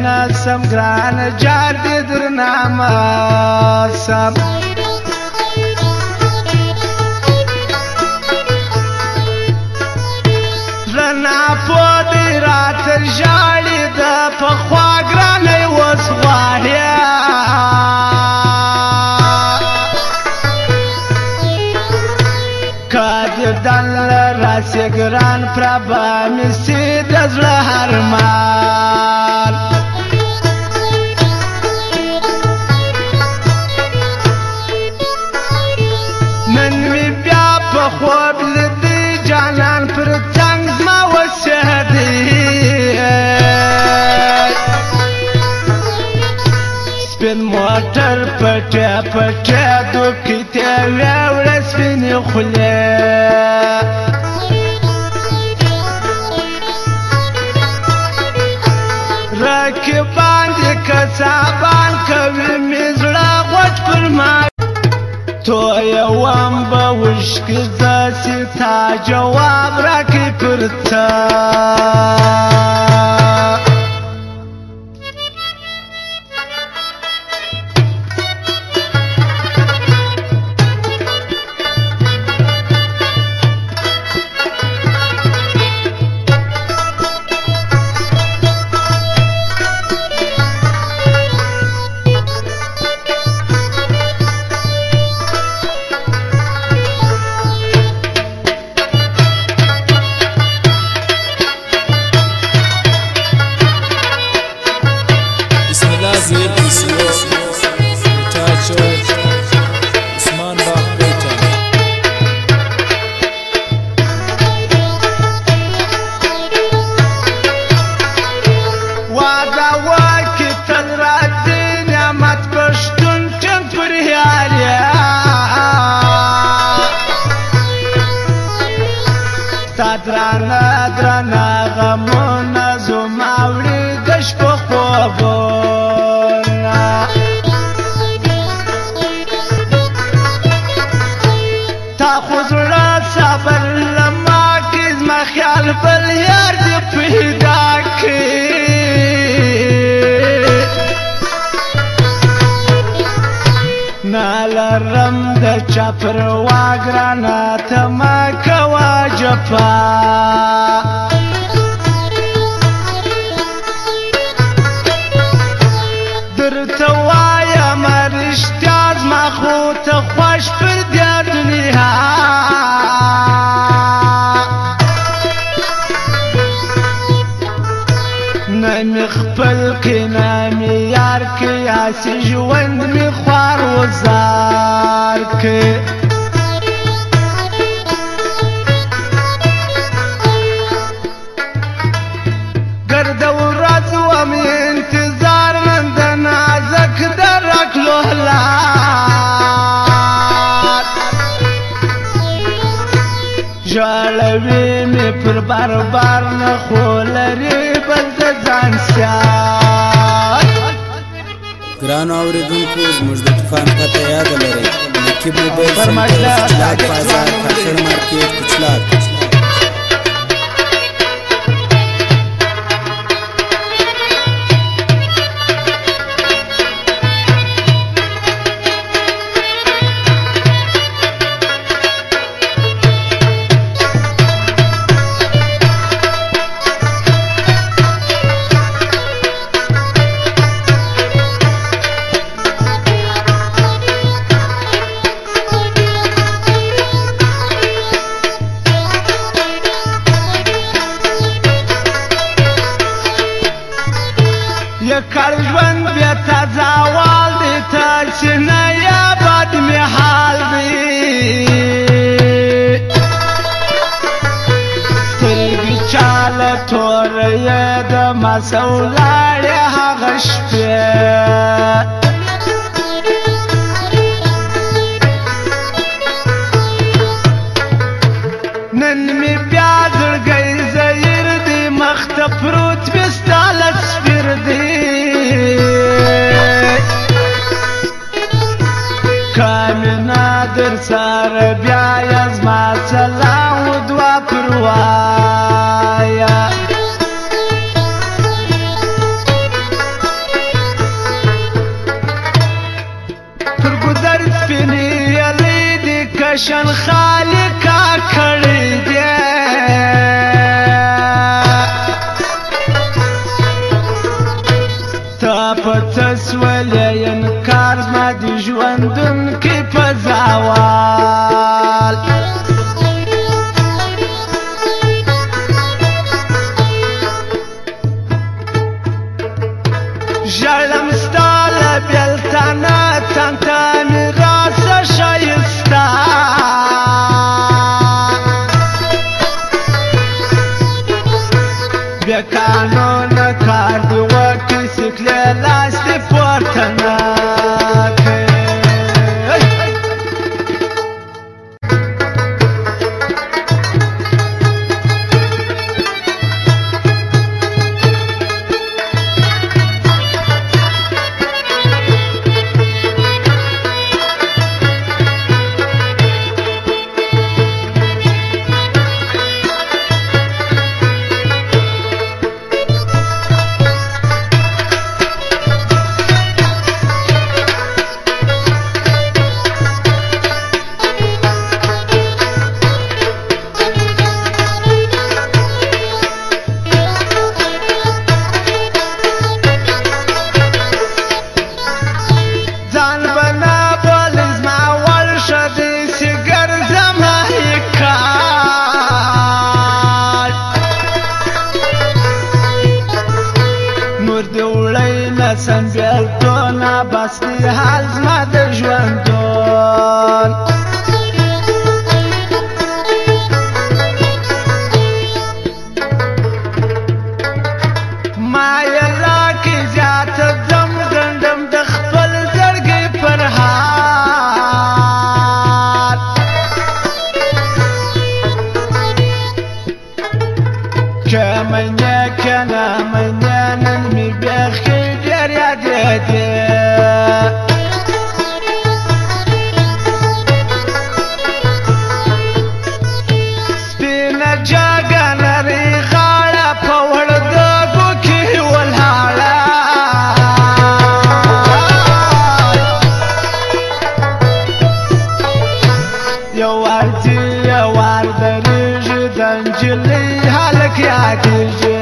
نسم ګران جار دې درنامه سم رنا پودې راته ژاړي د پخوا ګرانۍ اوس غواړي که دې دن راسې ګران پربه مې سي د زړه هرمان نن مې بیا په خوب لیدی جانان پر څنګ زما وسهدي سپین موټر پټه پټه دوکې ته وړه سپینې خولې رقیبان دې کسابان کوي مې زړه غوټ پر ما تویوم به وشکې داسې تا جواب راکړي پر څه درانه درانه غمونه زما وړي د شپو خوبونه تا خو زړه صبر له ما کې زما خیال بل یار دې پیدا کړي نه لرم د چا پروا ګرانه ته مه کوه جفا درته وایم رښتیا زما خو ته خوښ پر دې دنیا نه مې خپل کې نه مې یار کې هسې ژوند مې خوار وزار کې ګرد ورځ وم انتظار نن د نازک درک لوهلات ژړوي مې پر بار بار نه خو لري بل د ځان سیات ګرانو اورېدونکو زموږ د دوکان پته یاده لرئ نقیب موبایل سنټر کچلاک بازار کاکړ مارکیټ کچلاک یکړ ژوند بیا تازه وال دی تاسې نه یا بد مې حال دی سترګې چاله توریې د مسه ولاړې هغه شپې نن مې بیا زړګی زیر دی مخ ته پروت مې ستا لسپیر دی کامینا در سره بیا یې زما سلام و دعا پروایا جشن خالقا کړی دی تا پته سولې انکار زما د ژوندون کې په زوال ژړم ستا له بېلتانه تنته مې راسه ښایسته بیا قانونه کار دې وکړي سکلې لاس دې پورته نه کړي سم بیلتونه بس دی حال زما د ژوندون ما یې راکړي زیاته دم ګنډم د خپل زړګي پر حال که منې که نه منې نن مې بیخي سپینه جګه نرۍ غاړه په وړدګو کې ولاړه یو وار ځي یو وار درېږي د نجلۍ هلک یادېږي